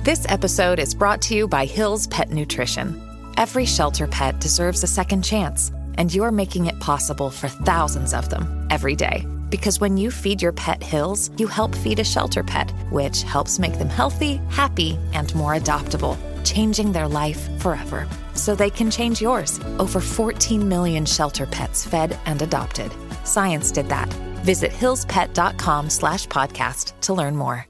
This episode is brought to you by Hill's Pet Nutrition. Every shelter pet deserves a second chance, and you're making it possible for thousands of them every day. Because when you feed your pet Hill's, you help feed a shelter pet, which helps make them healthy, happy, and more adoptable, changing their life forever. So they can change yours. Over 14 million shelter pets fed and adopted. Science did that. Visit hillspet.com/podcast to learn more.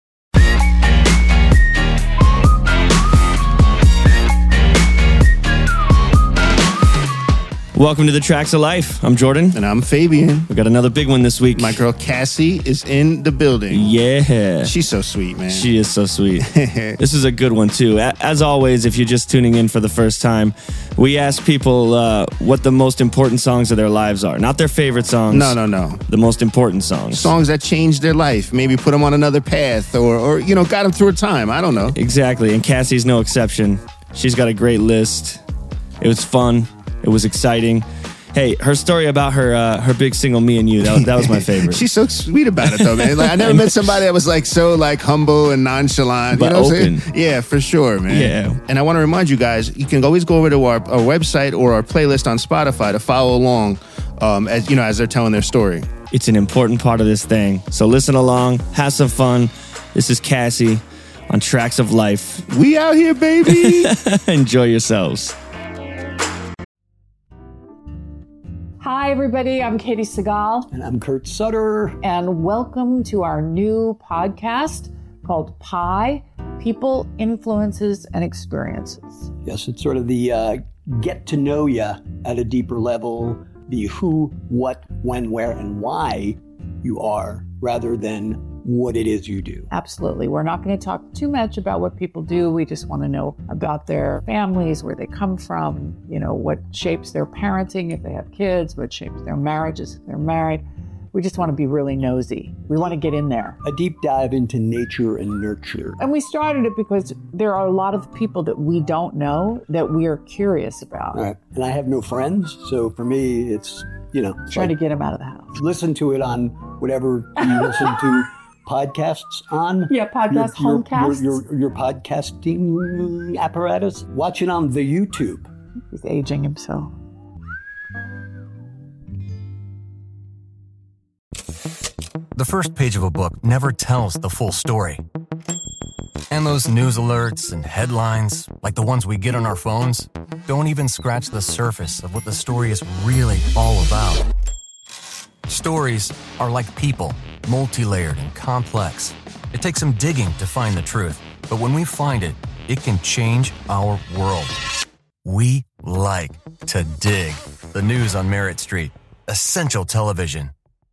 Welcome to the Tracks of Life. I'm Jordan. And I'm Fabian. We got another big one this week. My girl Cassie is in the building. Yeah. She's so sweet, man. She is so sweet. This is a good one, too. As always, if you're just tuning in for the first time, we ask people what the most important songs of their lives are. Not their favorite songs. No. The most important songs. Songs that changed their life. Maybe put them on another path or got them through a time. I don't know. Exactly. And Cassie's no exception. She's got a great list. It was fun. It was exciting. Hey, her story about her big single, Me and You, that was my favorite. She's so sweet about it, though, man. Like, I never met somebody that was so humble and nonchalant. But you know what open. I'm saying? Yeah, for sure, man. Yeah. And I want to remind you guys, you can always go over to our website or our playlist on Spotify to follow along as they're telling their story. It's an important part of this thing. So listen along, have some fun. This is Cassie on Tracks of Life. We out here, baby. Enjoy yourselves. Hi, everybody. I'm Katie Segal. And I'm Kurt Sutter. And welcome to our new podcast called PIE, People, Influences, and Experiences. Yes, it's sort of the get to know you at a deeper level, the who, what, when, where, and why you are, rather than what it is you do. Absolutely. We're not going to talk too much about what people do. We just want to know about their families, where they come from, what shapes their parenting if they have kids, what shapes their marriages if they're married. We just want to be really nosy. We want to get in there. A deep dive into nature and nurture. And we started it because there are a lot of people that we don't know that we are curious about. All right. And I have no friends, so for me, it's, trying to get them out of the house. Listen to it on whatever you listen to podcasts on. Yeah, homecasts. Your podcasting apparatus. Watch it on the YouTube. He's aging himself. The first page of a book never tells the full story. And those news alerts and headlines, like the ones we get on our phones, don't even scratch the surface of what the story is really all about. Stories are like people, multi-layered and complex. It takes some digging to find the truth, but when we find it, it can change our world. We like to dig. The news on Merritt Street. Essential television.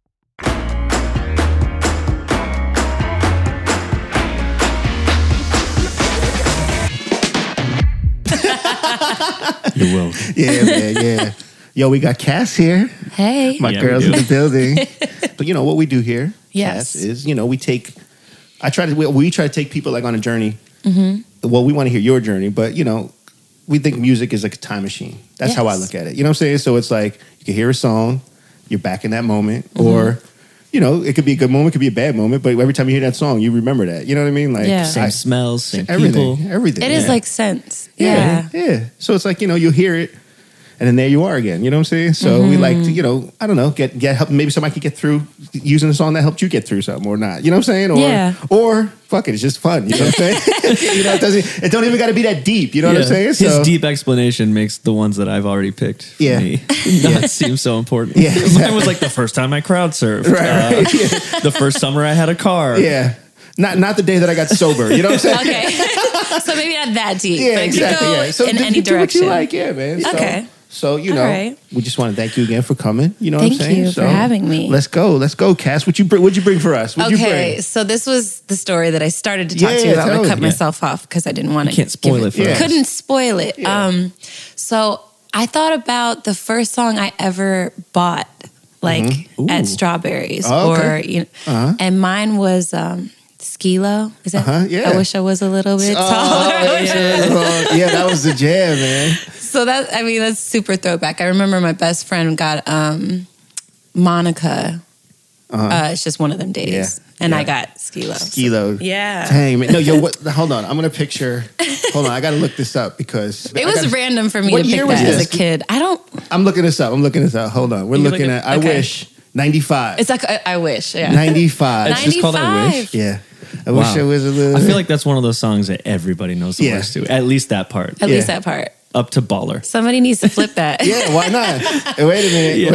You're welcome. Yeah, man, yeah. Yo, we got Cass here. Hey. My girl's in the building. But what we do here, Yes. Cass, is, we try to take people on a journey. Mm-hmm. Well, we want to hear your journey, but, we think music is like a time machine. That's how I look at it. You know what I'm saying? So it's like, you can hear a song, you're back in that moment, or, it could be a good moment, it could be a bad moment, but every time you hear that song, you remember that. You know what I mean? Same smells, same everything, people. Everything. It is like scents. Yeah. Yeah. So it's like, you'll hear it, and then there you are again. You know what I'm saying? So we like to, I don't know, get help. Maybe somebody could get through using a song that helped you get through something or not. You know what I'm saying? Or fuck it, it's just fun. You know what I'm saying? It don't even got to be that deep. You know what I'm saying? His deep explanation makes the ones that I've already picked for me not seem so important. Yeah, exactly. Mine was like the first time I crowd surfed. Right. The first summer I had a car. Yeah. Not the day that I got sober. You know what I'm saying? Okay. So maybe not that deep. Yeah, but exactly. It could go So in any do what direction. you like, yeah, man. Okay. So, All right. we just want to thank you again for coming. You know what I'm Thank saying? you for having me. Let's go, Cass. What'd you bring for us? What'd you bring? So this was the story that I started to talk to you about. I cut myself off because I didn't want to. Can't spoil it for us. Couldn't spoil it. Yeah. So I thought about the first song I ever bought, at Strawberries, and mine was Skee-Lo. Is that? Yeah. I wish I was a little bit taller. Yeah, that was the jam, man. So that's super throwback. I remember my best friend got Monica. It's just one of them days. And I got Skee-Lo. Skee-Lo. Yeah. Dang, man. No, yo, hold on. I'm going to picture. Hold on. I got to look this up because. It was random for me to pick that as a kid. I'm looking this up. Hold on. We're looking at I Wish 95. It's like I Wish. Yeah. 95. It's just called I Wish? Yeah. I wish I was a little. I feel like that's one of those songs that everybody knows the words to. At least that part. At least that part. Up to Baller. Somebody needs to flip that. Yeah, why not? Hey, wait a minute.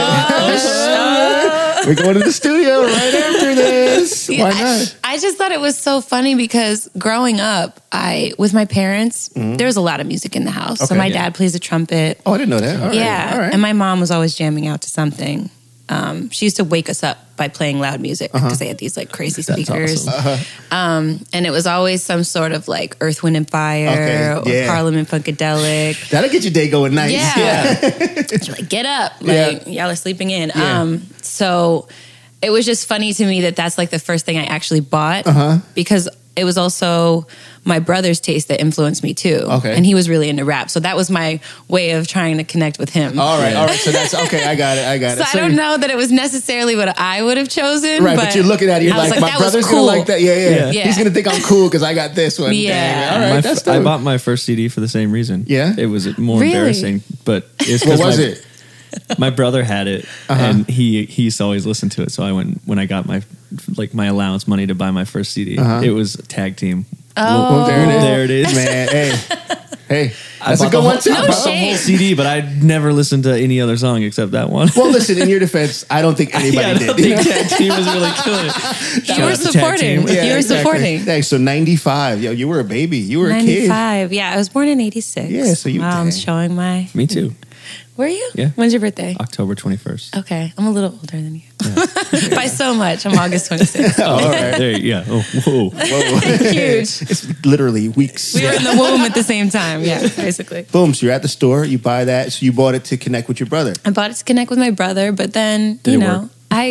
We're going to the studio right after this. Why not? I just thought it was so funny because growing up, with my parents, there was a lot of music in the house. So my dad plays the trumpet. Oh, I didn't know that. All right. Yeah. All right. And my mom was always jamming out to something. She used to wake us up by playing loud music because they had these like crazy speakers. Awesome. And it was always some sort of like Earth, Wind and Fire or Parliament Funkadelic. That'll get your day going nice. Yeah. Like, get up. Like, y'all are sleeping in. Yeah. So it was just funny to me that that's like the first thing I actually bought because it was also my brother's taste that influenced me too. Okay. And he was really into rap. So that was my way of trying to connect with him. All right. So that's okay. I got it. So I don't know that it was necessarily what I would have chosen. Right. But you're looking at it, you're like, my brother's cool. Gonna like that. Yeah. He's going to think I'm cool because I got this one. Yeah. All right. That's I bought my first CD for the same reason. Yeah. It was more embarrassing, but it's what was it? My brother had it, and he used to always listen to it. So I went when I got my allowance money to buy my first CD. It was Tag Team. Oh, there it is, man. Hey, that's a good one too. I bought the whole CD, but I never listened to any other song except that one. Well, listen, in your defense, I don't think anybody did. I think Tag Team was really killing it. You were supporting. Yeah, you were supporting. Thanks. So 95. Yo, you were a baby. You were a kid. 95. Yeah, I was born in 86. Yeah, so you. Wow, I'm showing my. Me too. Were you? Yeah. When's your birthday? October 21st. Okay. I'm a little older than you. Yeah. By so much. I'm August 26th. All right. There, yeah. Oh, whoa. Huge. It's literally weeks. We were in the womb at the same time. Yeah, basically. Boom. So you're at the store. You buy that. So you bought it to connect with your brother. I bought it to connect with my brother, but then, work?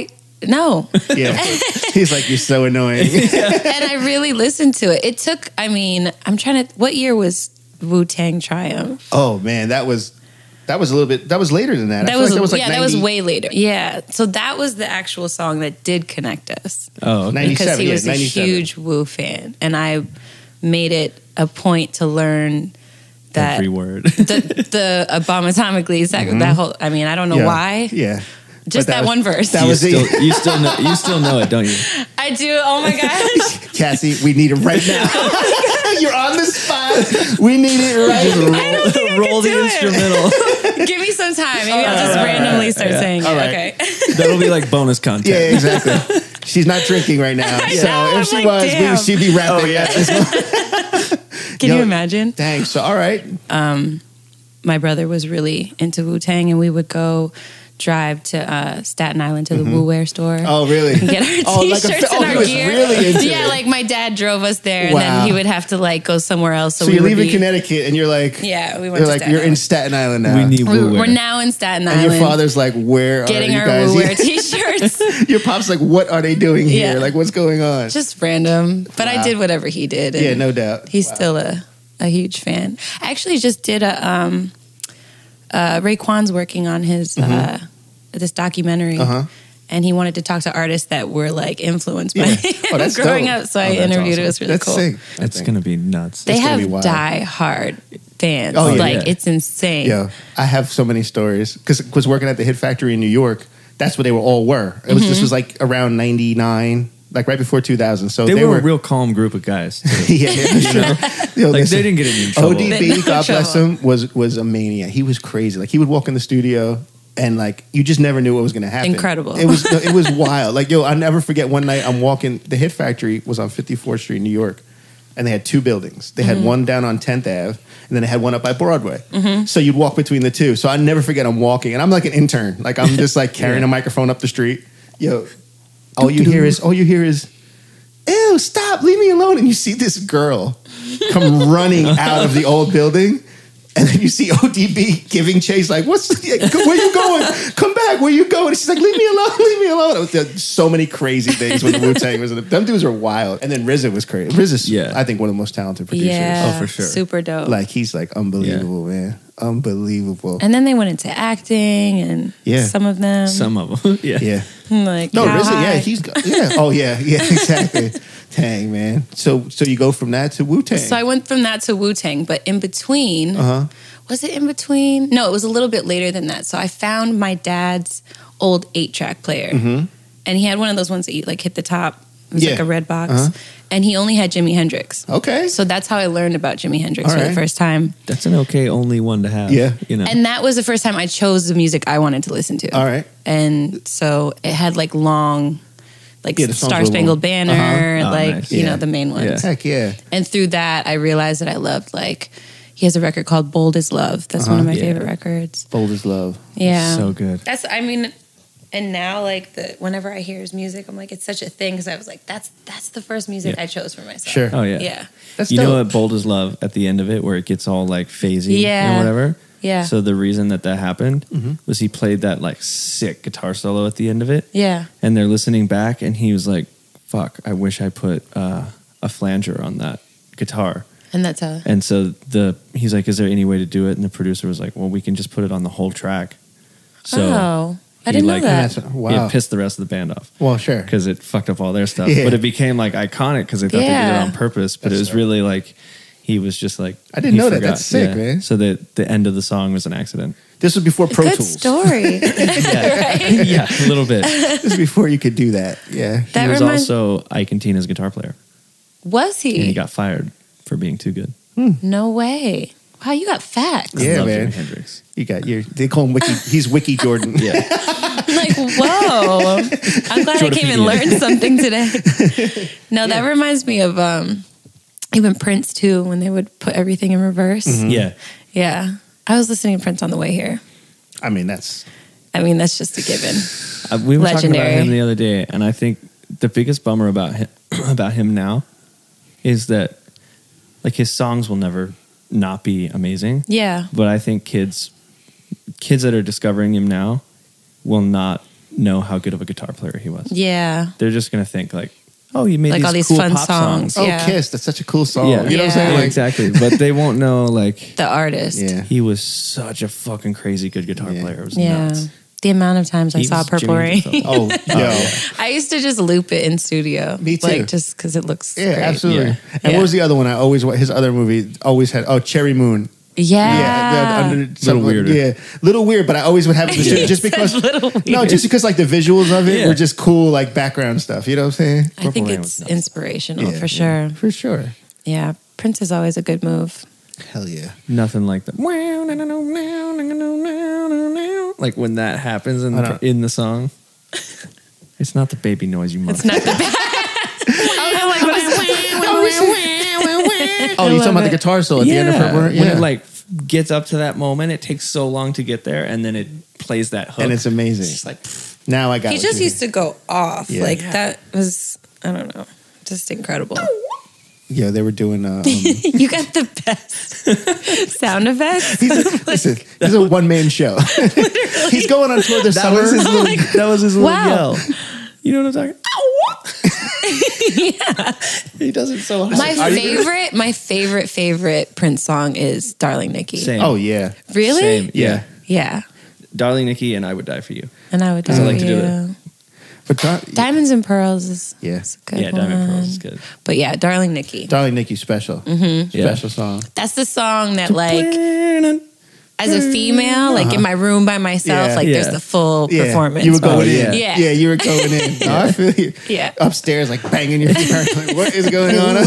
No. Yeah. He's like, you're so annoying. And I really listened to it. It took, what year was Wu-Tang Triumph? Oh, man. That was a little bit. That was later than that. That was way later. Yeah, so that was the actual song that did connect us. Oh, okay. Because he was a huge Wu fan, and I made it a point to learn that every word. the Atomic Lead, that whole. I mean, I don't know why. Yeah. Just that one verse. That was you still know it, don't you? I do. Oh my gosh. Cassie, we need it right now. You're on the spot. We need it right now. I don't think roll the instrumental. Give me some time. Maybe I'll just randomly start saying it. Right. Okay. That'll be like bonus content. Yeah, exactly. She's not drinking right now. If she was, she'd be rapping. Can you imagine? Dang. So, all right. My brother was really into Wu-Tang, and we would go drive to Staten Island to the Wu Wear store. Oh, really? And get our t-shirts and our gear. Really into it. Like my dad drove us there, and then he would have to like go somewhere else. So you're leaving Connecticut, and you're like, we went to Staten Island. You're in Staten Island now. We need Wu Wear. We're now in Staten Island. And your father's like, where getting are you our guys? Wu Wear t-shirts. Your pop's like, what are they doing here? Like, what's going on? Just random. But I did whatever he did. Yeah, no doubt. He's still a huge fan. I actually just did Raekwon's working on his this documentary, and he wanted to talk to artists that were like influenced by him growing up. So I interviewed. Awesome. It was really cool. Sick. That's gonna be nuts. They have die-hard fans. It's insane. Yeah, I have so many stories because working at the Hit Factory in New York, that's what they all were. It was this was like around 99. Like right before 2000. So they were a real calm group of guys. Yeah, sure. They didn't get any trouble. ODB, God bless him, was a maniac. He was crazy. Like he would walk in the studio and like you just never knew what was going to happen. Incredible. It was wild. Like I'll never forget one night I'm walking. The Hit Factory was on 54th Street, New York, and they had two buildings. They had one down on 10th Ave, and then they had one up by Broadway. So you'd walk between the two. So I never forget I'm walking, and I'm like an intern. Like I'm just like carrying a microphone up the street. All you hear is, ew, stop, leave me alone. And you see this girl come running out of the old building. And then you see ODB giving chase, like, where you going? Come back, where you going? And she's like, leave me alone, leave me alone. There's so many crazy things when the Wu-Tang was in it. Them dudes are wild. And then RZA was crazy. RZA's, I think, one of the most talented producers. Yeah, oh, for sure. Super dope. Like, he's like unbelievable, man. Unbelievable. And then they went into acting, and some of them. Some of them, Yeah. Like, no, RZA, he's got, oh, yeah, exactly. Dang, man. So you go from that to Wu-Tang. So I went from that to Wu-Tang, but in between, was it in between? No, it was a little bit later than that. So I found my dad's old 8-track player, and he had one of those ones that you like hit the top. It was like a red box, and he only had Jimi Hendrix. Okay, so that's how I learned about Jimi Hendrix for the first time. That's an only one to have. Yeah, you know. And that was the first time I chose the music I wanted to listen to. All right, and so it had like long. Like Star Spangled Banner, nice. You know, the main ones. Yeah. Heck yeah. And through that, I realized that I loved, like, he has a record called Bold as Love. That's one of my favorite records. Bold as Love. Yeah. So good. I mean, and now, like, whenever I hear his music, I'm like, it's such a thing, because I was like, that's the first music I chose for myself. Sure. Oh, yeah. Yeah. That's you dope. know what Bold as Love at the end of it, where it gets all, like, phasey and whatever? Yeah. So the reason that happened was he played that, like, sick guitar solo at the end of it. Yeah. And they're listening back, and he was like, fuck, I wish I put a flanger on that guitar. And that's how. And so he's like, is there any way to do it? And the producer was like, well, we can just put it on the whole track. So I didn't know that. Wow. It pissed the rest of the band off. Well, sure. Because it fucked up all their stuff. Yeah. But it became like iconic because they thought they did it on purpose. But it was really like, he was just like, I didn't know that. That's sick, man. So the end of the song was an accident. This was before Pro Good Tools. story. Right? Yeah, a little bit. This was before you could do that. Yeah. He was also Ike and Tina's guitar player. Was he? And he got fired for being too good. No way. Wow, you got facts. Yeah, love man. Jimi Hendrix. You got they call him Wiki. He's Wiki Jordan. I'm like, whoa. I'm glad I came and learned something today. No, that reminds me of even Prince too, when they would put everything in reverse. Yeah. Yeah. I was listening to Prince on the way here. I mean, that's just a given. We were talking about Legendary. him the other day, and I think the biggest bummer about him now is that like his songs will never not be amazing. Yeah. But I think kids that are discovering him now will not know how good of a guitar player he was. Yeah. They're just gonna think like, oh, he made Like these all these cool fun pop songs. songs. oh, Yeah. Kiss. That's such a cool song. Yeah. You know what I'm saying? Yeah, Like, exactly. But they won't know like The artist. yeah. he was such a fucking crazy good guitar player. It was Yeah. nuts. The amount of times I He saw was Purple Jimi Rain. Hendrix. Oh, yo. I used to just loop it in studio. Me too. Like, just because it looks Yeah, great. absolutely. Yeah. And Yeah. what was the other one? His other movie always had, Cherry Moon. Yeah. Little weirder. Yeah, little weird, but I always would have it just because. little weird. No, just because like the visuals of it Yeah. were just cool, like background stuff. You know what I'm saying? I think Rain it's was nuts. inspirational Yeah, for sure. For sure. Yeah. Prince is always a good move. Hell yeah. Nothing like that. Like when that happens in the song. It's not the baby noise, you It's motherfucker. not the best. Oh, you talking about the guitar solo at the end of Purple Rain? When it like gets up to that moment, it takes so long to get there, and then it plays that hook. And it's amazing. It's just like, Now I got He what just you used to go off. Yeah. Like that was, I don't know, just incredible. mean. Yeah, they were doing. You got the best sound effects. Listen, this is a one man show. He's going on tour this summer. that was his little Wow. yell. You know what I'm talking? Yeah. He does it so hard. My favorite Prince song is Darling Nikki. Same. Oh yeah, Really? Same. yeah. Yeah. Darling Nikki and I Would Die For You. And I would die I for like to do you. But Diamonds and Pearls is Yeah. is a good Yeah, one. Diamond Pearls is good. But yeah, Darling Nikki. Darling Nikki special, special song. That's the song that like as a female, like in my room by myself, Yeah. like there's Yeah. the full Yeah, performance. you were going yeah. in. Yeah. Yeah, you were going in. No, I feel you. Yeah. Upstairs, like banging your feet. Like, what is going on?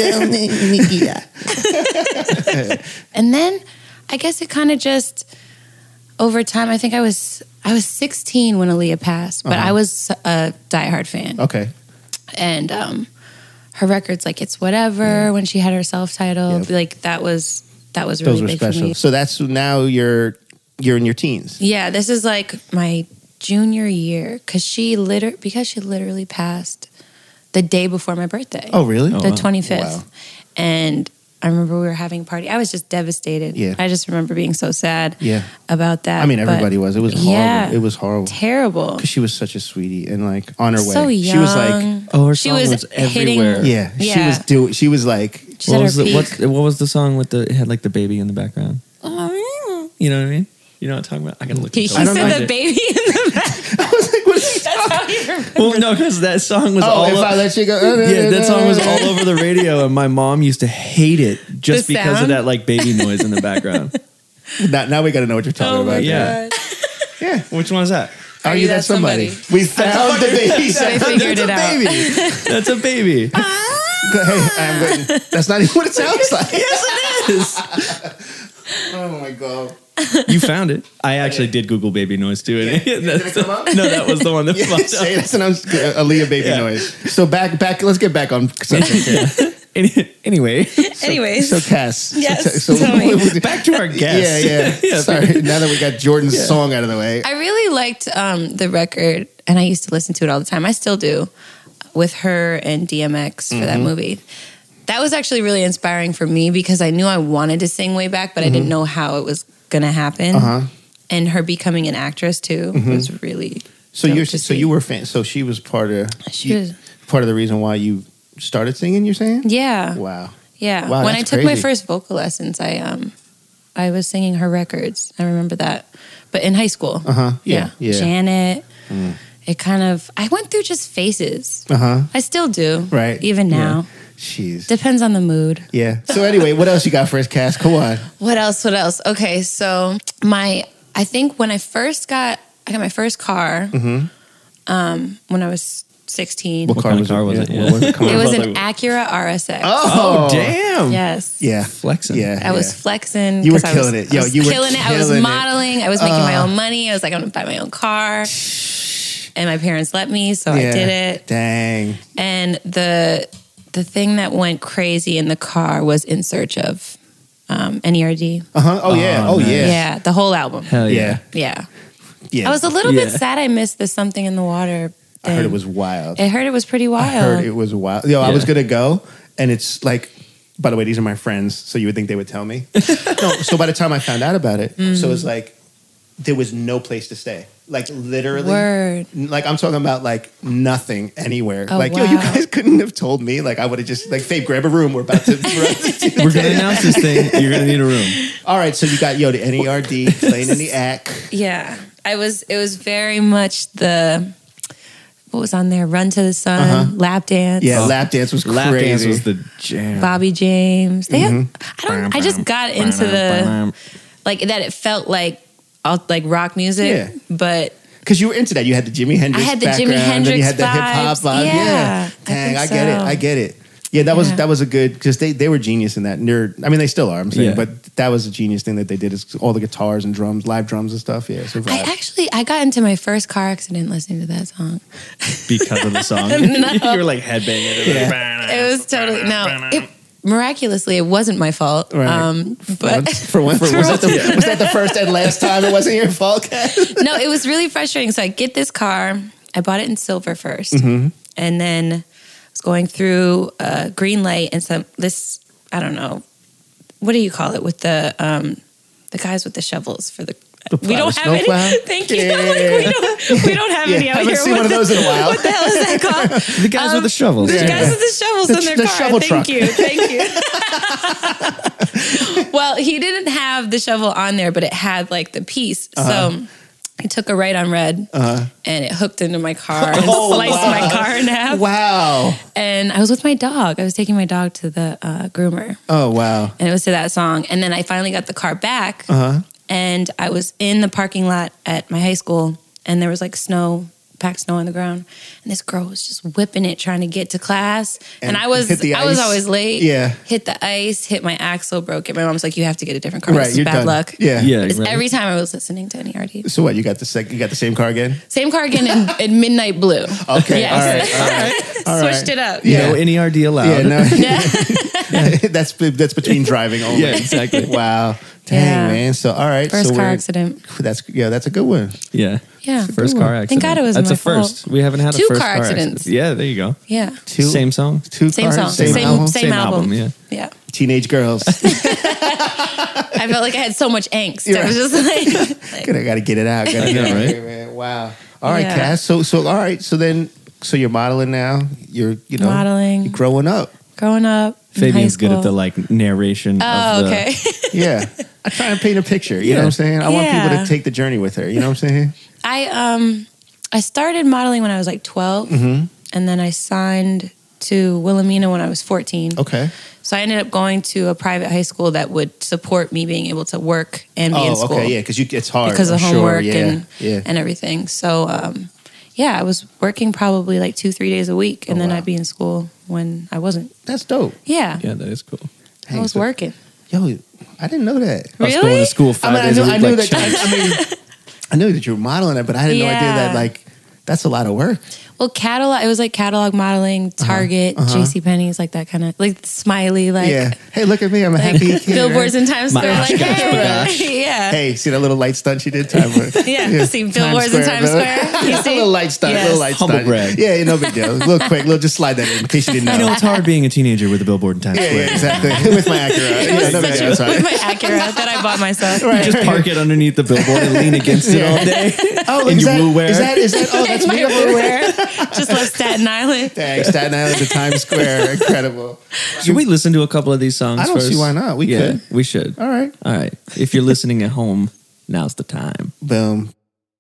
And then I guess it kind of just over time. I think I was 16 when Aaliyah passed, but I was a diehard fan. Okay. And her records, like It's Whatever, when she had her self-titled, Yep. like that was really Those were big for special. me. So that's now you're in your teens. Yeah, this is like my junior year because she literally passed the day before my birthday. Oh, really? The wow. 25th. Wow. And I remember we were having a party. I was just devastated. Yeah. I just remember being so sad Yeah. about that. I mean, everybody was. It was horrible. Yeah, it was horrible. Terrible. Because she was such a sweetie and like on her way. So young. She was like, Oh, her She song was was hitting- everywhere. yeah, Yeah. she was like, She's at her peak. What was the song with the? It had like the baby in the background. You know what I mean? You know what I'm talking about? I gotta look. He it up. said don't know. the baby in the back. I was like, what is he That's how you remember. Well, no, because that song was Oh, all. if I let you go. Yeah, that song was all over the radio, and my mom used to hate it just The because of sound? that like baby noise in the background. Now we got to know what you're talking Oh my about. Yeah. God. Yeah. Which one was that? Are you that somebody? We found the baby. They figured it out. baby. That's a baby. Hey, I'm waiting. That's not even what it sounds like. Yes, it is. Oh my god. You found it. I actually did Google baby noise too. And Did it come up? No, that was the one that Yeah, popped say up. that's an Aaliyah baby Yeah. noise. So back. Let's get back on subject here. Anyway, Anyways. So Cass. Yes, So, tell me. back to our guest. yeah. Sorry. Now that we got Jordan's song out of the way. I really liked the record, and I used to listen to it all the time. I still do, with her and DMX for that movie. That was actually really inspiring for me because I knew I wanted to sing way back, but I didn't know how it was going to happen. And her becoming an actress too was really. So dope you're to so see. you were fan. So she was part of. She was- part of the reason why you started singing. You're saying? Yeah. Wow. Yeah. Wow, When I that's took my crazy. first vocal lessons, I was singing her records. I remember that. But in high school. Yeah. Janet. It kind of, I went through just phases. I still do. Right. Even now. Jeez. Depends on the mood. Yeah. So anyway, what else you got for us, Cass? Come on. What else? Okay, so I think when I got my first car when I was 16. What kind of car was it? Yeah. Yeah. What was it? Come It on. was an Acura RSX. Oh, damn. Yes. Yeah. Flexing. Yeah. I was flexing. You were 'cause I was- killing it. I Yo, was you were killing it. I was killing it. modeling. I was making my own money. I was like, I'm going to buy my own car. And my parents let me, so I did it. Dang. And the thing that went crazy in the car was In Search of NERD. Oh yeah. Oh yeah. Yeah, the whole album. Hell yeah. Yeah. Yeah. I was a little bit Yeah. sad I missed the Something in the Water thing. I heard it was wild. I heard it was pretty wild. I heard it was wild. Yo, I was Yeah. gonna go, and it's like. By the way, these are my friends, so you would think they would tell me. No, so by the time I found out about it, so it's like there was no place to stay. Like literally, Word. like I'm talking about like nothing anywhere. Oh, like yo, you wow. guys couldn't have told me. Like I would have just like, Fabe, grab a room. We're about to. We're gonna announce this thing. You're gonna need a room. All right, so you got the NERD playing in the act. Yeah. It was very much what was on there? Run to the Sun, Lap Dance. Yeah, lap dance was crazy. Lap dance was the jam. Bobby James. They had, I just got into the like that. It felt like rock music, Yeah. but Because you were into that. You had the Jimi Hendrix I had the background, Jimi and then you Hendrix had the hip hop vibes. vibe. Yeah, I Dang, I think get it. so. I get it. Yeah, that was a good because they were genius in that. I mean, they still are. I'm saying, Yeah. but that was a genius thing that they did. Is all the guitars and drums, live drums and stuff. Yeah, so I got into my first car accident listening to that song. Because of the song. You were like headbanging. It was totally miraculously it wasn't my fault. Right. But for once, was that the first and last time it wasn't your fault? no, it was really frustrating. So I get this car. I bought it in silver first, and then I was going through a green light and I don't know, what do you call it with the guys with the shovels for the. We don't have any. snowplow? Thank you. Yeah. Like, we don't have any out haven't here. seen one of those in a while. What the hell is that called? The guys with the shovels. The Yeah. guys with the shovels The- in their the car. shovel Thank truck. you. Well, he didn't have the shovel on there, but it had like the piece. So he took a right on red and it hooked into my car and sliced my car in half. Wow. And I was with my dog. I was taking my dog to the groomer. Oh wow. And it was to that song. And then I finally got the car back. And I was in the parking lot at my high school, and there was like packed snow on the ground. And this girl was just whipping it, trying to get to class. And I was hit the I was ice. always late. Yeah. Hit the ice, hit my axle, broke it. My mom's like, you have to get a different car. Right, This is you're bad done. luck. Yeah. Yeah. It's right. every time I was listening to NERD. So what? You got the same car again? Same car again in midnight blue. Okay. Yes. All right. Switched it up. Yeah. No NERD allowed. Yeah. No. that's between driving only. Yeah, exactly. Wow. Dang, Yeah. man. So all right. First so car we're- accident. That's a good one. Yeah. Yeah. First car accident. Thank God it wasn't That's my a first. We haven't had Two a first car car accidents. accident. Yeah, there you go. Yeah. Same song. Same song. Same album. Yeah. Yeah. Teenage girls. I felt like I had so much angst. I was just like I got to get it out. Gotta get it right? out, man. Wow. All right, Yeah. Cass. So all right. So you're modeling now. You're Modeling. You're growing up. growing up. in Fabian's high good at school. the like narration. Oh, of the, okay. Yeah. I try and paint a picture. You know what I'm saying? I want people Yeah. to take the journey with her. You know what I'm saying? I started modeling when I was like 12, and then I signed to Wilhelmina when I was 14. Okay. So I ended up going to a private high school that would support me being able to work and be in school. Okay. Yeah, because it's hard. because of I'm homework sure. and everything. So I was working probably like 2-3 days a week, and then wow. I'd be in school when I wasn't. That's dope. Yeah, Yeah, that is cool. I was working. Yo, I didn't know that. I was Really? going to school 5 days a week. I knew like that. I knew that you were modeling it, but I had no idea that like that's a lot of work. Well, catalog. It was like catalog modeling, Target, JCPenney's, like that kind of like smiley, like Yeah. Hey, look at me. I'm a happy kid. billboards right? in Times Square. My Like, gosh, hey, yeah. Hey, see that little light stunt she did? Time for, Yeah, see billboards in Times bro. Square. You see? little light stunt. Yes. Little light Humble stunt. brag. Yeah, no big deal. Real quick. Just slide that in case you didn't know. I know it's hard being a teenager with a billboard in Times Yeah, Square. exactly. With my Acura. Yeah, no big deal. That's With right. my Acura that I bought myself. Right. Just park it underneath the billboard and lean against it all day. Oh, in is your that, blue wear. Is that? Oh, that's my me. blue wear. Just left Staten Island. Dang, Staten Island to Times Square. Incredible. Should we listen to a couple of these songs I don't first? see why not. We could. We should. All right. All right. If you're listening at home, now's the time. Boom.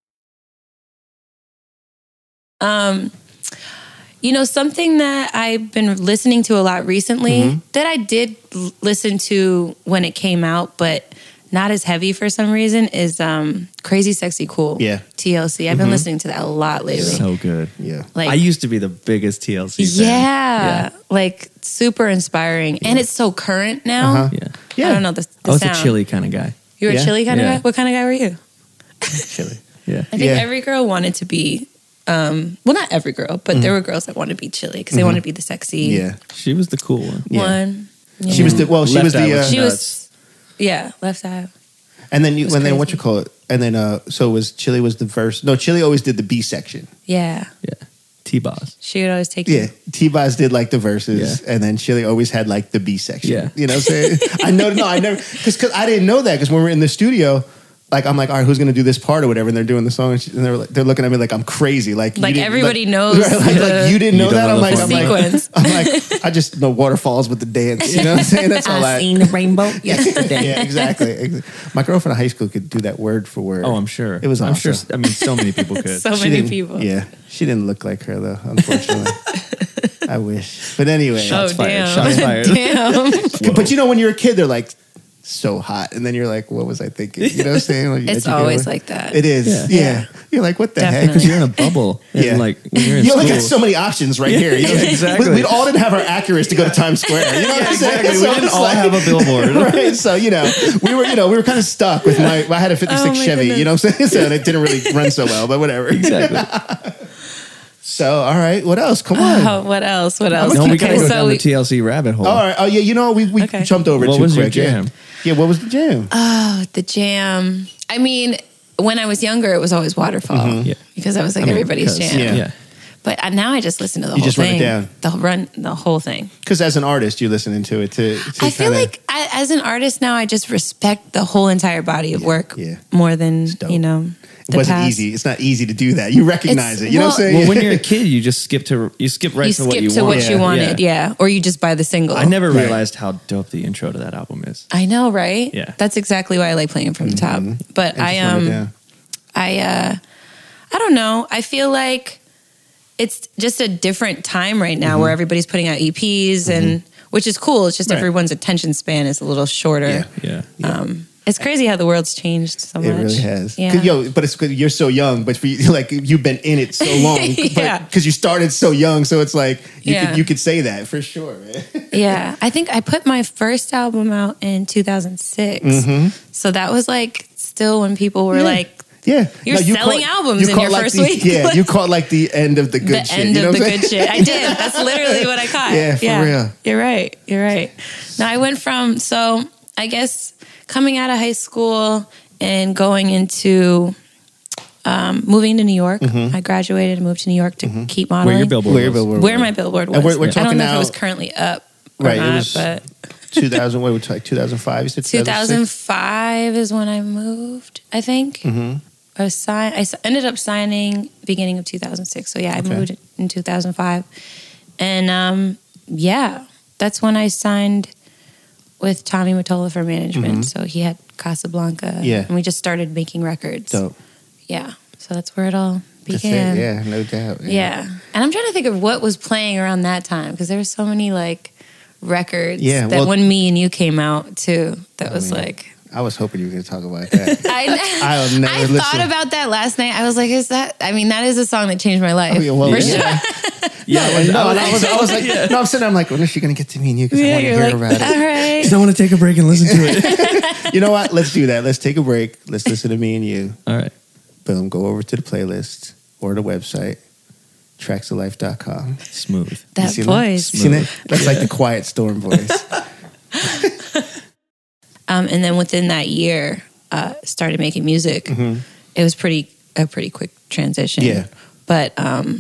Something that I've been listening to a lot recently that I did listen to when it came out, but not as heavy for some reason, is Crazy Sexy Cool. Yeah. TLC. I've been listening to that a lot lately. So good. Yeah. Like, I used to be the biggest TLC fan. yeah, like super inspiring. And it's so current now. Yeah. Yeah. I don't know the I was sound. a chilly kind of guy. You were Yeah. a chilly kind of Yeah. guy? What kind of guy were you? Chili. Yeah. I think every girl wanted to be, well, not every girl, but there were girls that wanted to be chilly because they wanted to be the sexy Yeah. She was the cool one. one. Yeah. She was the Left Eye was She nuts. was, yeah, left eye. and then was what crazy. you call it? And then so was Chili was the verse. No, Chili always did the B section. Yeah. Yeah. T-Boss. She would always take Yeah, you. T-Boz did like the verses, Yeah. and then Chili always had like the B section. Yeah. You know what I'm saying? I never, because I didn't know that, because when we were in the studio, like I'm like, all right, who's gonna do this part or whatever, and they're doing the song, and they're looking at me like I'm crazy, like you didn't- everybody like- knows right, like you didn't know You don't that. know I'm the like, full sequence. I'm like, I just know waterfalls with the dance. You know what I'm saying? That's all I. the rainbow yesterday. Yeah, exactly. My girlfriend in high school could do that word for word. Oh, I'm sure. It was I'm awesome. sure. I mean, so many people could. So She many didn't- people. Yeah, she didn't look like her though, unfortunately. I wish, but anyway. Shots Oh, fired. damn. Shots fired. Damn. But when you're a kid, they're like so hot, and then you're like, what was I thinking? You know what I'm saying? Like, It's educated always with- like that. It is. Yeah. You're like, what the heck? Because you're in a bubble. And Yeah. like when you're in You school. only got so many options right here. You know? exactly. We all didn't have our Acuras to go to Times Square. You know what I'm saying? exactly. We So didn't it's all like- have a billboard. Right. So, we were kind of stuck with I had a 56 Oh, my Chevy, goodness. you know what I'm saying? So it didn't really run so well, but whatever. Exactly. So, all right. What else? Come on. Oh, what else? What else? No, we gotta Okay, go so down we- the TLC rabbit hole. All right. Oh, yeah. We Okay. jumped over What too was your quick. jam? Yeah. What was the jam? the jam. I mean, when I was younger, it was always Waterfall Yeah. because that was like I mean, everybody's because- jam. Yeah. But now I just listen to the You whole just run it thing. down. The whole thing. Because as an artist, you're listening to it to I feel kinda- like as an artist now, I just respect the whole entire body of work yeah. more than dope. the it wasn't past. easy. It's not easy to do that. You recognize It's- it. You know what I'm saying? Well, when you're a kid, you just skip right You to what you skip want. to what you Yeah. wanted, yeah. Or you just buy the single. I never Right. realized how dope the intro to that album is. I know, right? Yeah. That's exactly why I like playing from the top. But And just run it down. I don't know. I feel like it's just a different time right now where everybody's putting out EPs and which is cool. It's just Right. everyone's attention span is a little shorter. Yeah. It's crazy how the world's changed so much. It really has. Yeah. But it's 'cause you're so young, but for you, like you've been in it so long. Yeah. Because you started so young, so it's like Yeah. you could say that for sure, man. Yeah. I think I put my first album out in 2006. So that was like still when people were like, Yeah. You're selling albums in caught your like first the- week. Yeah, you caught like the end of the good the shit. end you know of the what I'm good saying? shit. I did. That's literally what I caught. Yeah, for real. You're right. You're right. Now I went from, so I guess coming out of high school and going into moving to New York. I graduated and moved to New York to keep modeling. Where your billboard Where my billboard was. We're I don't know now, if it was currently up or right, not, it was but 2000, what would you like, 2005? You said 2005 is when I moved, I think. I ended up signing beginning of 2006. So yeah, I moved in 2005. And that's when I signed with Tommy Mottola for management. So he had Casablanca. Yeah. And we just started making records. Dope. Yeah. So that's where it all began. Yeah, no doubt. Yeah. And I'm trying to think of what was playing around that time because there were so many like records that when Me and You came out too, that was like... I was hoping you were going to talk about that. I thought about that last night. I was like, that is a song that changed my life. Oh, yeah, well, for sure. I was like, no, I'm sitting there, I'm like, when is she going to get to Me and You? Because I want to hear about it. All right. Because I want to take a break and listen to it. You know what? Let's do that. Let's take a break. Let's listen to Me and You. All right. Boom. Go over to the playlist or the website, tracksoflife.com. Smooth. That voice. You seen it? That's like the Quiet Storm voice. And then within that year, started making music. It was a pretty quick transition. Yeah. But,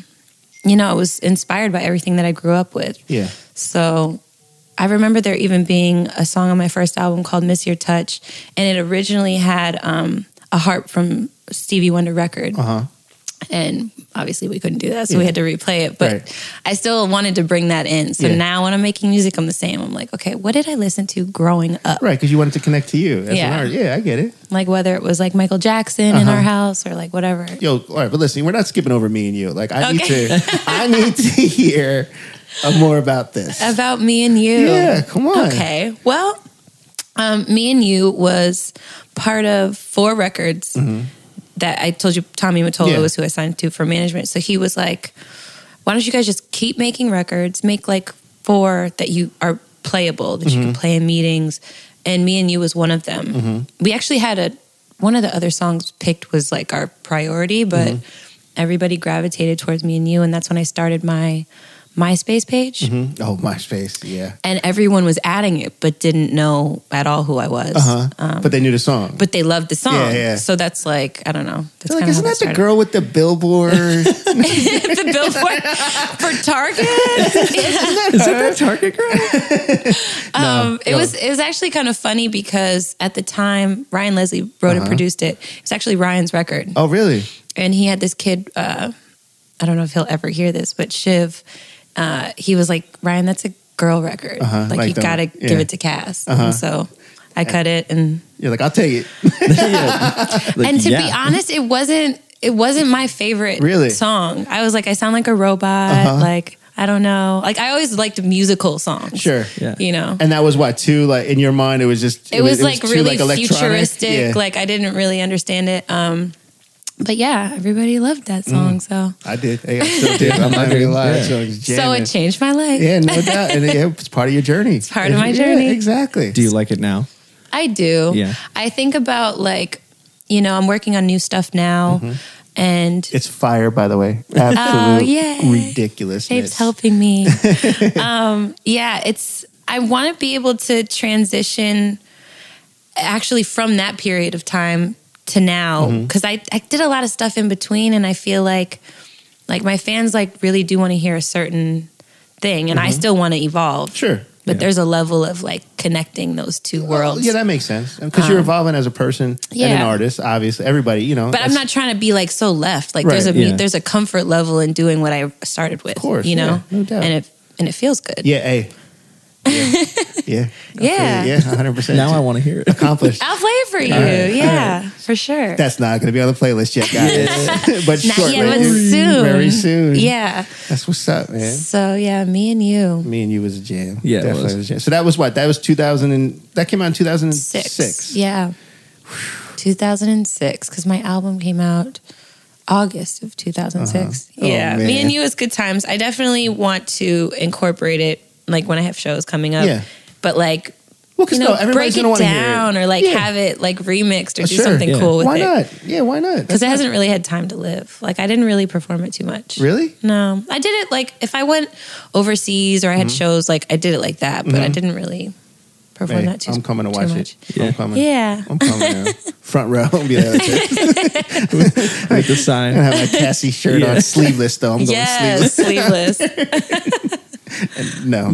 I was inspired by everything that I grew up with. Yeah. So I remember there even being a song on my first album called Miss Your Touch. And it originally had a harp from Stevie Wonder record. And obviously we couldn't do that, so we had to replay it. But I still wanted to bring that in. So now when I'm making music, I'm the same. I'm like, okay, what did I listen to growing up? Right, because you wanted to connect to you as an artist. Yeah, I get it. Like whether it was like Michael Jackson in our house or like whatever. Yo, all right, but listen, we're not skipping over Me and You. Like I need to hear more about this. About Me and You. Yeah, come on. Okay. Well, Me and You was part of 4 records that I told you Tommy Mottola was who I signed to for management. So he was like, why don't you guys just keep making records, make like 4 that you are playable, that you can play in meetings. And Me and You was one of them. We actually had one of the other songs picked was like our priority, but everybody gravitated towards Me and You. And that's when I started my MySpace page. Oh, MySpace, yeah. And everyone was adding it, but didn't know at all who I was. But they knew the song. But they loved the song. Yeah. So that's like, I don't know. That's like, isn't that the girl with the billboard? The billboard for Target? Is that Target girl? It was actually kind of funny because at the time, Ryan Leslie wrote and produced it. It was actually Ryan's record. Oh, really? And he had this kid, I don't know if he'll ever hear this, but Shiv, he was like, Ryan, that's a girl record. Like you got to give it to Cass. And so I cut it and... You're like, I'll take it. Like, and to be honest, it wasn't my favorite song. I was like, I sound like a robot. Like, I don't know. Like, I always liked musical songs. Sure. Yeah. You know? And that was what, too? Like, in your mind, it was just... It was like really electronic? futuristic. Yeah. Like, I didn't really understand it. But yeah, everybody loved that song. So I did. I still did. I'm not going to lie. So it changed my life. Yeah, no doubt. And it's part of your journey. It's part of my journey. Yeah, exactly. Do you like it now? I do. Yeah. I think about like, I'm working on new stuff now. And it's fire, by the way. Absolute ridiculous. Dave's helping me. I want to be able to transition actually from that period of time to now, because I did a lot of stuff in between, and I feel like my fans like really do want to hear a certain thing, and I still want to evolve. Sure. But there's a level of like connecting those two worlds. Yeah, that makes sense. Because you're evolving as a person and an artist, obviously. Everybody, But I'm not trying to be like so left. Like there's a comfort level in doing what I started with. Of course, no doubt. And it feels good. Yeah, hey. Yeah. Yeah, 100%. Now I want to hear it. Accomplished. I'll play it for you. For sure. That's not going to be on the playlist yet, guys. But not short, yet, but soon. Very soon. Yeah. That's what's up, man. So yeah, Me and You. Me and You was a jam. Yeah, definitely was a jam. So that was what? That was 2000 that came out in 2006. Yeah. 2006, because my album came out August of 2006. Yeah. Man. Me and You is good times. I definitely want to incorporate it like when I have shows coming up. Yeah. But like, everybody's break it down or like have it like remixed or do something cool with it. Why not? Yeah, why not? Because it hasn't really had time to live. Like I didn't really perform it too much. Really? No. I did it like if I went overseas or I had shows, like I did it like that, but I didn't really perform that too. I'm coming to watch it. Yeah. I'm coming. Yeah. I'm coming. Front row. I'll be there. With the sign. I have my Cassie shirt on, sleeveless though. I'm going sleeveless. No.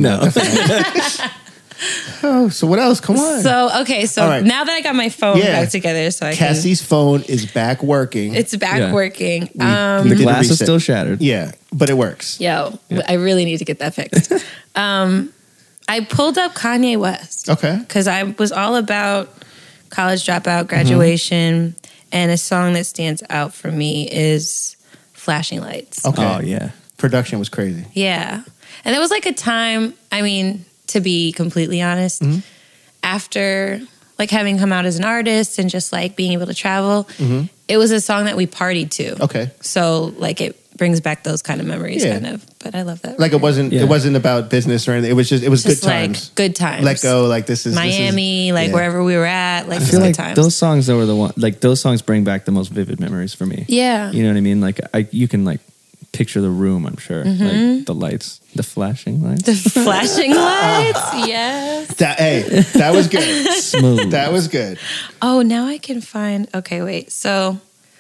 Oh, so what else? Come on. So right. now that I got my phone back together, so Cassie's phone is back working. It's back working. The glass is still shattered. Yeah, but it works. I really need to get that fixed. I pulled up Kanye West. Okay. Because I was all about college dropout, graduation, and a song that stands out for me is Flashing Lights. Okay. Oh, yeah. Production was crazy. Yeah. And it was like a time, I mean, to be completely honest, after like having come out as an artist and just like being able to travel, it was a song that we partied to. Okay. So like it brings back those kind of memories kind of. But I love that. Like it wasn't about business or anything. It was good times. Like good times. Let go. Like this is Miami, wherever we were at. Like I feel good like times. those songs that were the one, like those songs bring back the most vivid memories for me. Yeah. You know what I mean? Like you can like picture the room, I'm sure. Like the lights, the flashing lights. The flashing lights, yes. That was good. Smooth. That was good. Oh, now I can find. Okay, wait. So,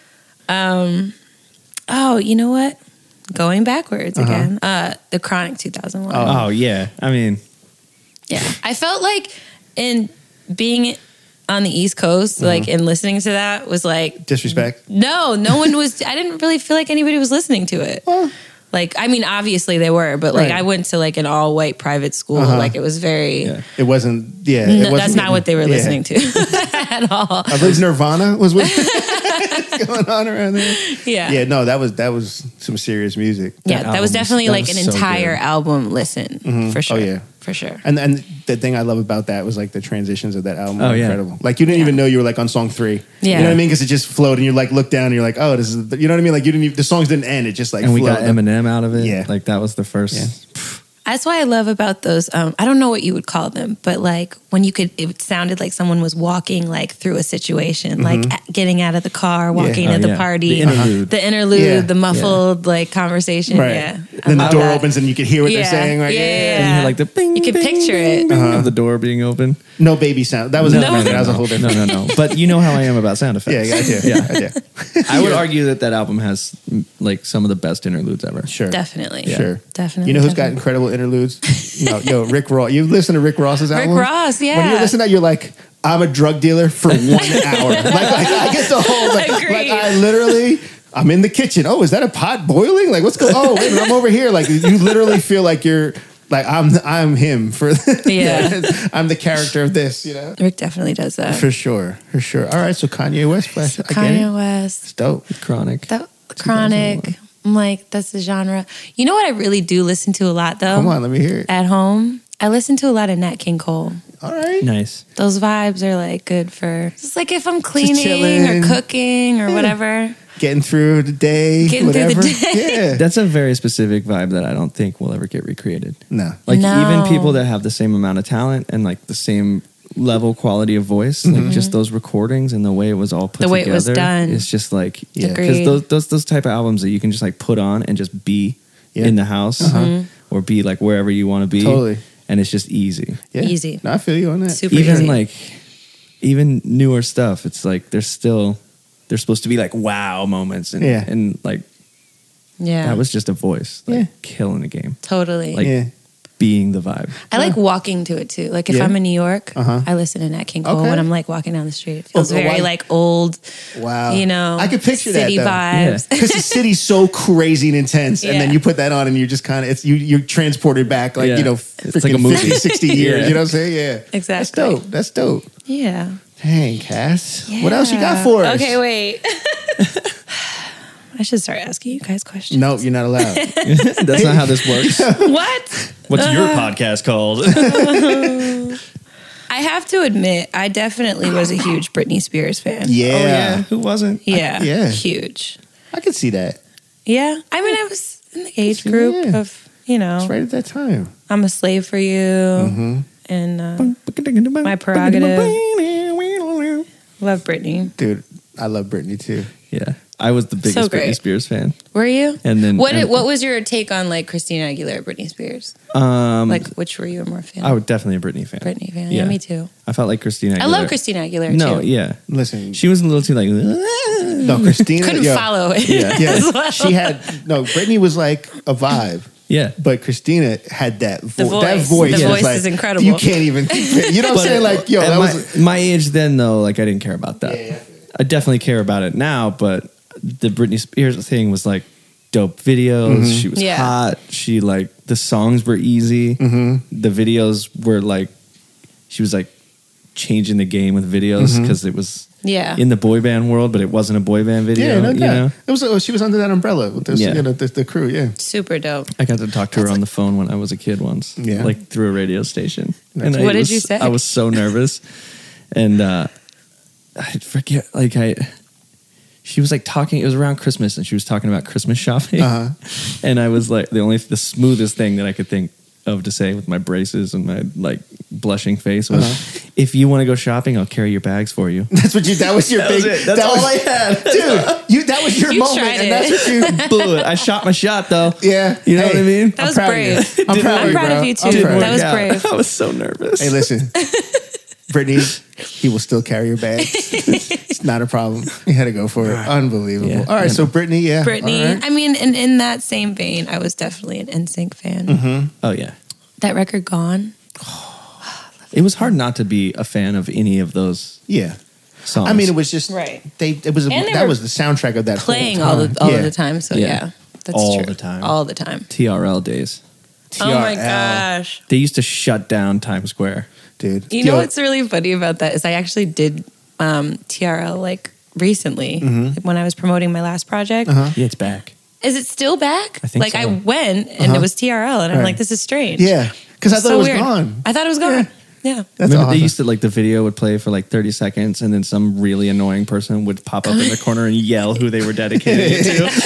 you know what? Going backwards again. The Chronic 2001. Oh yeah. I mean, yeah. I felt like in being on the East Coast, like, and listening to that was like disrespect. No one was. I didn't really feel like anybody was listening to it. Like, I mean, obviously they were, but like I went to like an all white private school. Like it was very. Yeah. It wasn't. Yeah. No, that's not what they were listening to at all. I believe Nirvana was what's going on around there. Yeah. Yeah. No, that was some serious music. Yeah, that was definitely like an so entire good. album listen for sure. Oh yeah. For sure. And the thing I love about that was like the transitions of that album were yeah. incredible. Like you didn't even know you were like on song 3. Yeah. You know what I mean? Because it just flowed and you're like look down and you're like, oh, this is you know what I mean? Like you didn't even, the songs didn't end. It just like and we flowed. got Eminem out of it. Yeah. Like that was the first. Yeah. That's why I love about those. I don't know what you would call them, but like when it sounded like someone was walking like through a situation, like getting out of the car, walking to the party, the interlude, the muffled like conversation. Right. Yeah. Then the door opens and you can hear what they're saying. Right? Yeah. And you hear like the bing. You can bing, picture bing, it. bing of the door being open. No baby sound. That was that was a whole different. No. But you know how I am about sound effects. Yeah, I do. I would argue that album has like some of the best interludes ever. Sure. Definitely. Yeah. Sure. Definitely. You know who's got incredible interludes? No, Rick Ross. You listen to Rick Ross's album? Rick Ross, yeah. When you listen to that, you're like, I'm a drug dealer for 1 hour. like I get the whole, like I literally, I'm in the kitchen. Oh, is that a pot boiling? Like what's going on? Oh, wait a minute, I'm over here. Like you literally feel like you're, like I'm him for I'm the character of this, you know? Rick definitely does that. For sure. All right, so Kanye West. Kanye West. It's dope. Chronic. Chronic. I'm like, that's the genre. You know what I really do listen to a lot though? Come on, let me hear it. At home, I listen to a lot of Nat King Cole. All right. Nice. Those vibes are like good for just like if I'm cleaning chilling. or cooking or whatever. Getting through the day. Through the day. Yeah. That's a very specific vibe that I don't think will ever get recreated. No. Like even people that have the same amount of talent and like the same level quality of voice, like just those recordings and the way it was all put together. The way it was done. It's just like, Agreed. because those type of albums that you can just like put on and just be in the house or be like wherever you want to be. Totally. And it's just easy. Yeah. Easy. No, I feel you on that. Super Even easy. like, even newer stuff, it's like they're supposed to be like wow moments and like that was just a voice like killing the game. Totally. Like being the vibe. I like walking to it too. Like if I'm in New York, I listen to Nat King Cole when I'm like walking down the street. It feels very like old. Wow. You know, I could picture city that vibes. because the city's so crazy and intense, and then you put that on and you're just kind of you're transported back like it's like a movie. 50, 60 years. You know what I'm saying? Yeah. Exactly. That's dope. Yeah. Dang, Cass. Yeah. What else you got for us? Okay, wait. I should start asking you guys questions. No, you're not allowed. That's not how this works. What? What's your podcast called? I have to admit, I definitely was a huge Britney Spears fan. Yeah. Who wasn't? Yeah. Huge. I could see that. Yeah. I mean, I was in the age group of, you know. It's right at that time. I'm a slave for you. And my prerogative. Love Britney. Dude, I love Britney too. Yeah. I was the biggest Britney Spears fan. Were you? And then what was your take on like Christina Aguilera, Britney Spears? Like which were you more fan? I would definitely a Britney fan. Britney fan. Yeah, me too. I felt like Christina Aguilera. I love Christina Aguilera too. No, yeah. Listen, she was a little too like. No, Christina couldn't follow it. Yeah. Well. She had Britney was like a vibe. Yeah, but Christina had that voice. That voice. The voice like, is incredible. You can't even. You know what I'm saying? Like, yo, that was my age then. Though, like, I didn't care about that. Yeah. I definitely care about it now, but the Britney Spears thing was like dope videos. Mm-hmm. She was hot. She like the songs were easy. Mm-hmm. The videos were like she was like changing the game with videos because it was in the boy band world, but it wasn't a boy band video. Yeah, no you doubt. know? It was she was under that umbrella with this, the crew. Yeah, super dope. I got to talk to her on the phone when I was a kid once. Yeah, like through a radio station. And what did you say? I was so nervous, and I forget. Like she was like talking. It was around Christmas, and she was talking about Christmas shopping. And I was like, the smoothest thing that I could think of to say with my braces and my like blushing face was, "If you want to go shopping, I'll carry your bags for you." That was your big. That's all I had, dude. That was your moment, and that's what you blew it. I shot my shot though. Yeah, you know what I mean. That was brave. I'm proud of you too. That was brave. I was so nervous. Hey, listen, Brittany, he will still carry your bag. It's not a problem. You had to go for it. Unbelievable. Yeah, all right, so Brittany, Brittany. Right. I mean, in that same vein, I was definitely an NSYNC fan. Mm-hmm. Oh yeah, that record Gone. It was hard not to be a fan of any of those. Yeah. Songs. I mean, it was just right. That was the soundtrack of that playing whole all the time. So that's all true. the time, all the time. TRL days. TRL. Oh my gosh! They used to shut down Times Square, dude. You know what's really funny about that is I actually did TRL like recently when I was promoting my last project. Yeah, it's back. Is it still back? I think like so. I went and it was TRL, and I'm like, this is strange. Yeah, because I thought it was weird. gone. I thought it was gone. Yeah. Remember they used to like the video would play for like 30 seconds and then some really annoying person would pop up in the corner and yell who they were dedicated to. I'll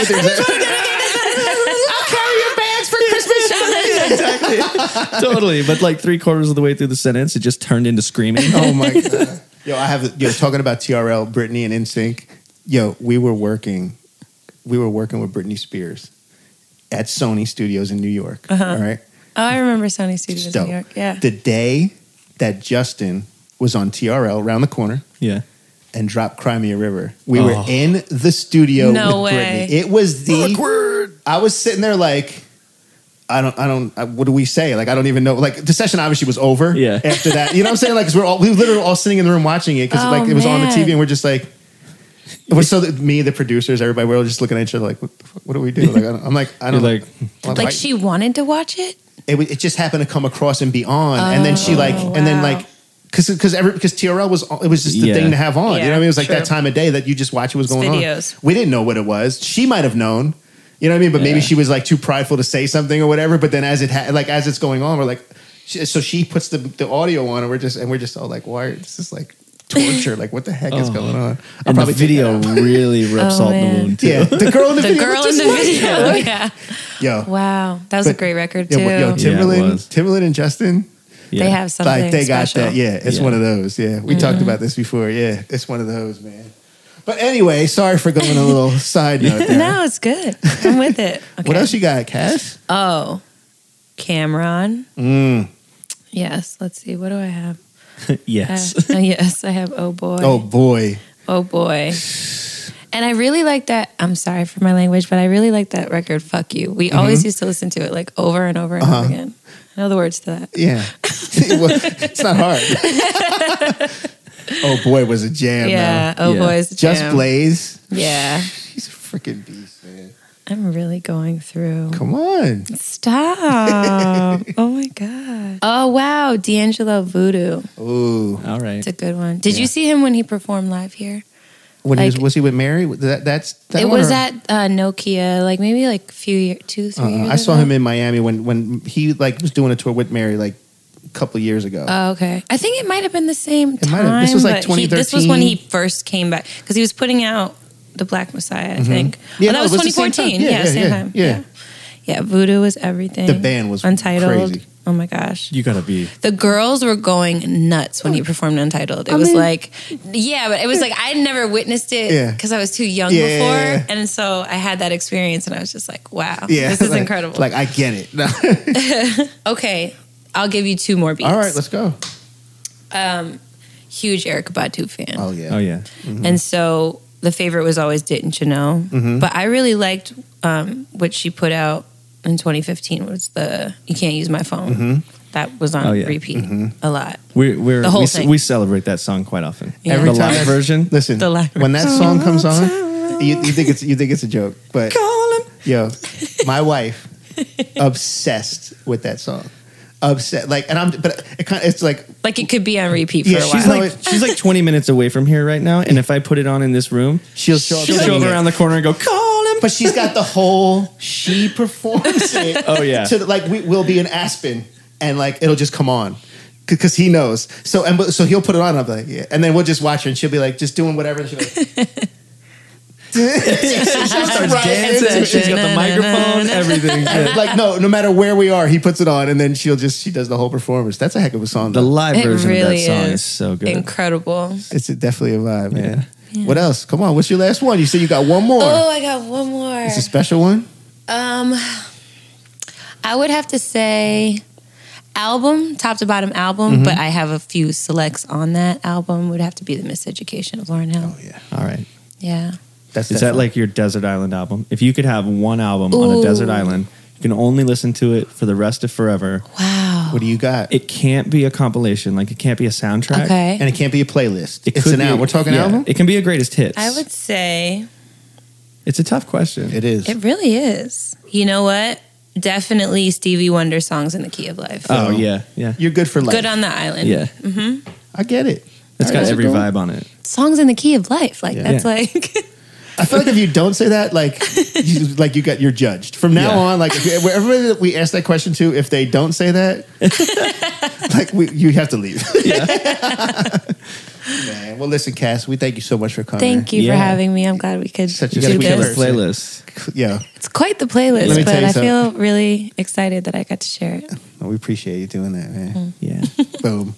carry your bags for Christmas shopping. Exactly. Totally. But like 3/4 of the way through the sentence, it just turned into screaming. Oh my God. Talking about TRL, Britney and NSYNC. We were working with Britney Spears at Sony Studios in New York. All right. Oh, I remember Sony Studios in New York. Yeah. The day that Justin was on TRL around the corner, and dropped Cry Me a River, we were in the studio with Britney. It was awkward. I was sitting there like, I don't. What do we say? Like, I don't even know. Like, the session obviously was over. Yeah. After that, you know what I'm saying? Like, 'cause we were literally all sitting in the room watching it because it was on the TV, and we're just like. Me, the producers, everybody, we're all just looking at each other like, what do we do? Like, I don't know. Like she wanted to watch it? It just happened to come across and be on. And then she because TRL was just the thing to have on. You know what I mean? It was like that time of day that you just watch what was going videos. On. We didn't know what it was. She might have known. You know what I mean? But maybe she was like too prideful to say something or whatever. But then as it's going on, we're like, so she puts the audio on and we're just all like, why? This is like torture. Like, what the heck is going on? And the video really rips salt in the wound too. Yeah, the girl in the video. The girl in the video. Yeah. Yo. Wow. That was a great record too. Timbaland and Justin. Yeah. They have something like they special. got that. Yeah, it's one of those. Yeah, we talked about this before. Yeah, it's one of those, man. But anyway, sorry for going a little side note there. No, it's good. I'm with it. Okay. What else you got, Cass? Oh, Cameron. Yes. Let's see. What do I have? Yes. Yes, I have Oh Boy. Oh Boy. Oh Boy. And I really like that. I'm sorry for my language, but I really like that record, Fuck You. We always used to listen to it like over and over and over again. I know the words to that. Yeah. Well, it's not hard. Oh Boy was a jam. Yeah. Oh Boy is a jam. Just Blaze. Yeah. He's a freaking beast, man. I'm really going through. Come on. Stop. Oh my God. Oh wow. D'Angelo Voodoo. Ooh. All right. It's a good one. Did you see him when he performed live here? When was he with Mary? That's that it one, was at Nokia, like maybe like a few years, 2-3 years I saw him in Miami when he like was doing a tour with Mary like a couple of years ago. Oh, okay. I think it might have been the same time. This was like 2013. This was when he first came back because he was putting out The Black Messiah, I think. Yeah, that was 2014. Yeah, same time. Yeah. Voodoo was everything. The band was Untitled. crazy. Oh my gosh. You gotta be. The girls were going nuts when he performed Untitled. It was like, yeah, but it was like I'd never witnessed it because I was too young before. Yeah. And so I had that experience and I was just like, wow, this is incredible. Like, I get it. Okay, I'll give you 2 more beats. All right, let's go. Huge Erykah Badu fan. Oh, yeah. Mm-hmm. And so the favorite was always Didn't You Know? Mm-hmm. But I really liked what she put out in 2015 was the You Can't Use My Phone. Mm-hmm. That was on repeat a lot. The whole thing. We celebrate that song quite often. Yeah. Every the time live version. Listen, when that song comes on, you think it's a joke, but call him. Yo, my wife obsessed with that song. Upset, it's like it could be on repeat for a while. She's like 20 minutes away from here right now, and if I put it on in this room, she'll show up around the corner and go, call him. But she's got the whole, she performs it. Oh yeah. So we'll be in Aspen, and like it'll just come on because he knows. So he'll put it on. And I'm like, yeah, and then we'll just watch her, and she'll be like just doing whatever. And she'll be like, she starts dancing. She's got the microphone, everything. Like no matter where we are, he puts it on, and then she does the whole performance. That's a heck of a song. The live version really of that song is so good, incredible. It's definitely a vibe, man. Yeah. What else? Come on, what's your last one? You said you got one more. Oh, I got one more. It's a special one. I would have to say album, top to bottom album, but I have a few selects on that album. Would have to be The Miseducation of Lauryn Hill. Oh yeah. All right. Yeah. Is that like your Desert Island album? If you could have one album on a desert island, you can only listen to it for the rest of forever. Wow. What do you got? It can't be a compilation. Like, it can't be a soundtrack. Okay. And it can't be a playlist. It's an album. We're talking album? It can be a greatest hits. I would say... It's a tough question. It is. It really is. You know what? Definitely Stevie Wonder Songs in the Key of Life. Oh, yeah. Yeah. You're good for life. Good on the island. Yeah. Mm-hmm. I get it. It's got every vibe on it. Songs in the Key of Life. Like, that's like... I feel like if you don't say that, you're judged. From now on, like everybody that we ask that question to, if they don't say that, you have to leave. Yeah. Man, well, listen, Cass, we thank you so much for coming. Thank you for having me. I'm glad we could do this. Playlist. Yeah, it's quite the playlist, but I feel really excited that I got to share it. Well, we appreciate you doing that, man. Mm-hmm. Yeah. Boom.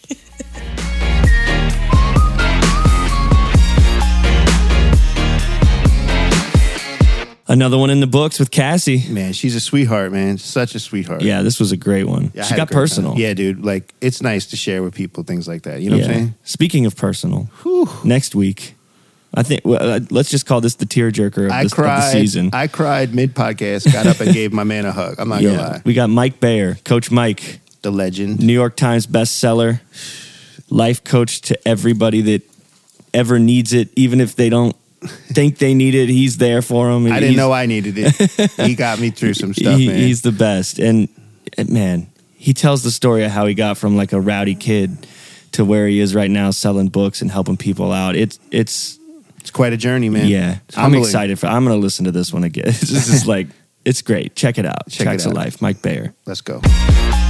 Another one in the books with Cassie. Man, she's a sweetheart, man. Such a sweetheart. Yeah, this was a great one. Yeah, she got personal. Time. Yeah, dude. Like, it's nice to share with people things like that. You know what I'm saying? Speaking of personal, next week, I think, let's just call this the tearjerker of the season. I cried mid-podcast, got up and gave my man a hug. I'm not going to lie. We got Mike Bayer, Coach Mike. The legend. New York Times bestseller. Life coach to everybody that ever needs it, even if they don't think they need it. He's there for them. I didn't know I needed it. He got me through some stuff, man. He's the best. And man, he tells the story of how he got from like a rowdy kid to where he is right now, selling books and helping people out. It's quite a journey, man. Yeah. I'm excited I'm going to listen to this one again. It's just like, it's great. Check it out. Tracks of Life, Mike Bayer. Let's go.